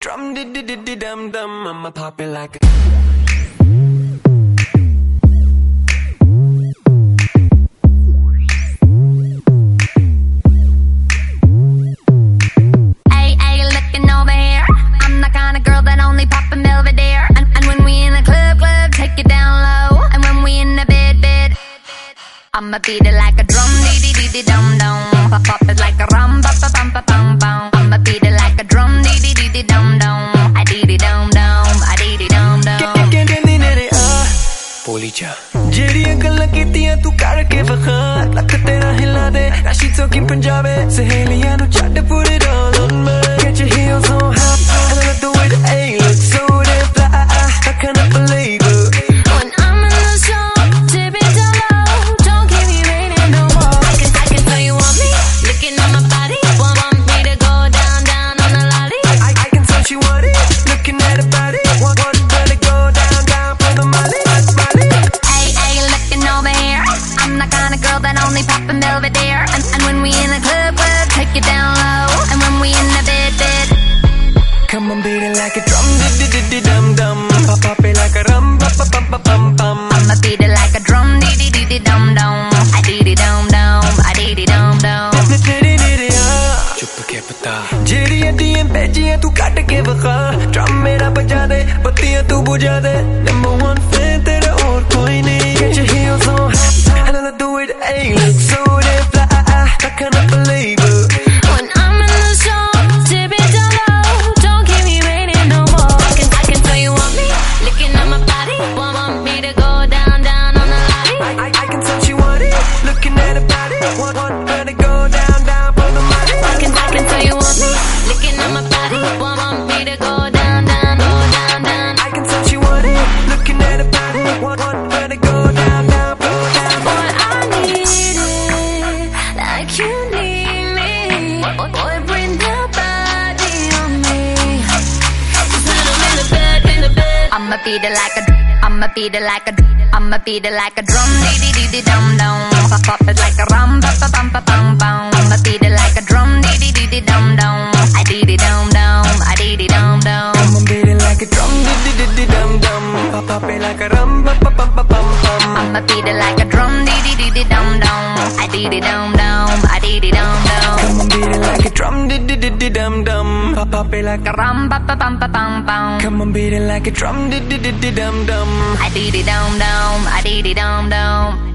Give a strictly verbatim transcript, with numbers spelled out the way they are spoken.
drum, di di di di dum dum. I'ma pop it like a. Hey, hey, looking over here. I'm the kind of girl that only pop in Belvedere. And, and when we in the club, club, take it down low. And when we in the bed, bed, I'ma beat it like a drum, dee dee dee dee dum dum. Pop pop it like a rum, pa pa pum pa pum pum. I'ma beat it like a drum, dee dee dee dee dum dum. I dee dee dum dum, I dee dee dum dum. ਕਹਿੰਦੀ ਨੇ ਰੇ ਆ ਬੋਲੀ ਜਾ ਜਿਹੜੀਆਂ ਗੱਲਾਂ ਕੀਤੀਆਂ ਤੂੰ ਕਰਕੇ ਵਖਾ ਲੱਕ ਤੇਰਾ ਹਿਲਾ ਦੇ ਰਾਸ਼ੀ ਚੋਕੀ ਪੰਜਾਬੇ ਸਹੇਲੀਆਂ ਨੂੰ ਛੱਡ put it all on me. Get your heels on high and let the way the A look so damn fly. I cannot believe it. When I'm in the zone, dip it down low. Don't keep me waiting no more. I can, I can tell you want me, looking at my body. Want, want me to go down, down on the lolly. I, I, I can tell she want it, looking at her body. Want, want her to go down, down for the money, money. Hey, hey, looking over here. I'm the kind of girl that only pop in Belvedere. And, and when we in the club, club, take it down low. And when we in the bed, bed, Come on, beat it like a drum, di di di di dum dum. Pop pop it like a rum, pa pa pum pa pum pum. I'ma beat it like a drum, dee dee dee dee dum dum. I dee dee dum dum, I dee dee dum dum. ਤੇਰੇ ਨੇੜੇ ਆ ਚੁੱਪ ਕੇ ਪਤਾ ਜਿਹੜੀਆਂ ਦੀਆਂ ਭੇਜੀਆਂ ਤੂੰ ਕੱਟ ਕੇ ਵਿਖਾ ਡਰਮ ਮੇਰਾ ਬਜਾ ਦੇ ਬੱਤੀਆਂ ਤੂੰ ਬੁਝਾ ਦੇ ਨੰਬਰ one fan ਤੇਰਾ ਹੋਰ ਕੋਈ ਨਹੀਂ get your heels on and I love the way the A look so damn fly. I cannot believe it. When I'm in the zone, dip it down low. Don't keep me waiting no more. I can, I can tell you want me, looking at my body. Want, want me to go down, down on the lolly. I, I, I can tell she want it looking at her body want, want her to go down down for the money. I can, I can tell you want me, looking at my body. Want, want me to go down, down, go down, down. I can tell she want it looking at her body want, want her to go down down for the money. Boy, I need it like you need me. Boy, boy, bring the body on me. Just when I'm in the bed, in the bed, I'ma beat it like a, I'ma beat it like a, I'ma beat it like a drum, dee dee dee dee dum dum. Pop pop it like a rum, pa pa pum pa pum pum. I'ma beat it like a drum, dee dee dee dee dum dum. I dee dee dum dum, I dee dee dum dum. Come on, beat it like a drum, di di di di dum dum. Pop pop it like a rum, pa pa pum pa pum pum. I'ma beat it like a drum, dee dee dee dee dum dum. I dee dee dum dum, I dee dee dum dum. Come on, beat it like a drum, di di di di dum dum. Pop pop it like a rum. Rum pa pa pum pa pum pum. Come on, beat it like a drum, di di di di dum dum. I dee dee dum dum, I dee dee dum dum.